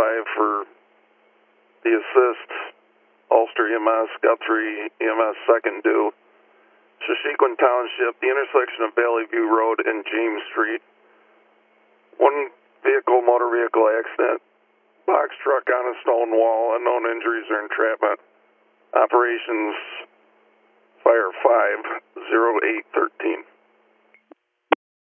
5 for the assist. Ulster EMS, Guthrie EMS second due. Shashequin Township, the intersection of Valley View Road and James Street. One vehicle, motor vehicle accident. Box truck on a stone wall. Unknown injuries or entrapment. Operations Fire 50813.